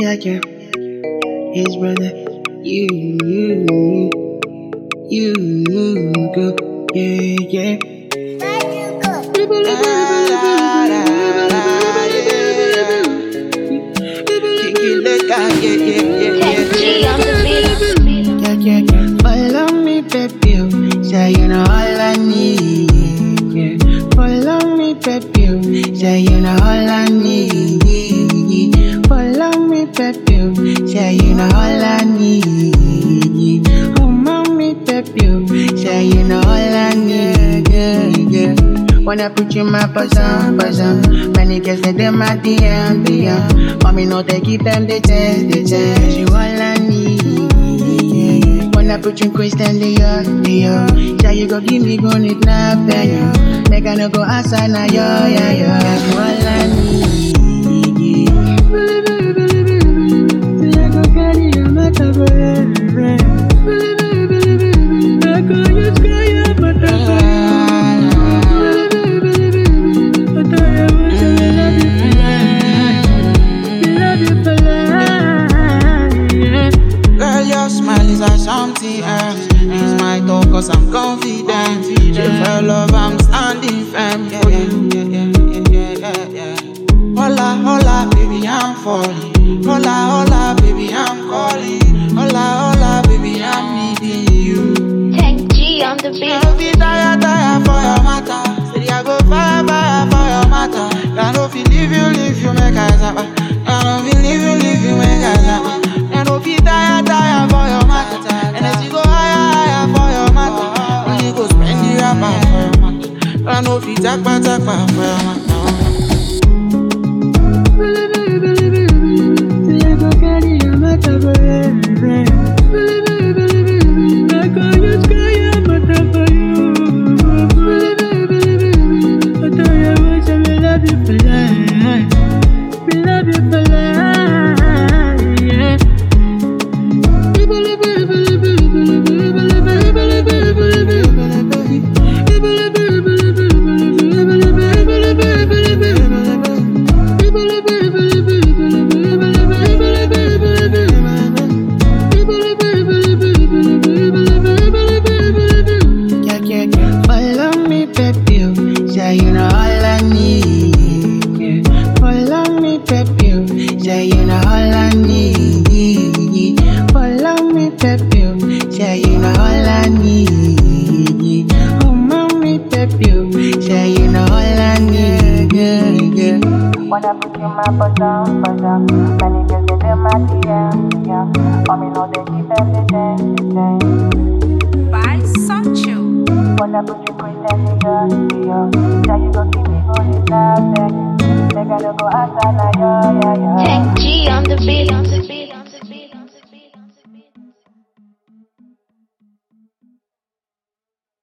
Yeah, yeah. His brother. You go. Yeah, yeah. Follow me, baby. Say you know all I need. Yeah. Follow me, baby. Say you know all I need. Follow me, baby. Say you know all I need. Oh, mommy, baby. Say you know all I need. Yeah. Wanna put you in my bosom. Many girls say them at the end. Mommy know they give them the chance. You all I need. Wanna put you in Christian Dior. Yeah, you go give me gun it now, baby. Make I no go outside now, yeah. You all I need. I go carry your matter, I go use your matter. Something else. It's my talk cause I'm confident. If I love, I'm standing firm for you. Hola, baby, I'm falling. Hola, baby, I'm calling. Hola, baby, I'm needing you. Tank G on the beat. I be tired for your matter. Say I go fire for your matter. I know if you leave you, make us up. I know if you leave you, make us up. I know if you tired for your matter. And as you go higher for your matter, when you go spend the rapper for your matter, I know if you talk for your matter. I go carry your matter, I go use your matter for you. I tell you what, I love you for life. We love you for life, yeah. Follow me, baby. Say you know all I need. Yeah. Follow me, baby. Say you know all I need. Follow me, baby. Say you know all I need. Oh, mommy, baby. Say you know all I need. Yeah. Wanna put you in my bosom. Many girls say them at the end. Yeah. Mommy know they give them the chance. By Sancho. Wanna put you Christian Dior. Yeah, you go give me good enough. Make I no go outside now, yeah. Tank G on the beat.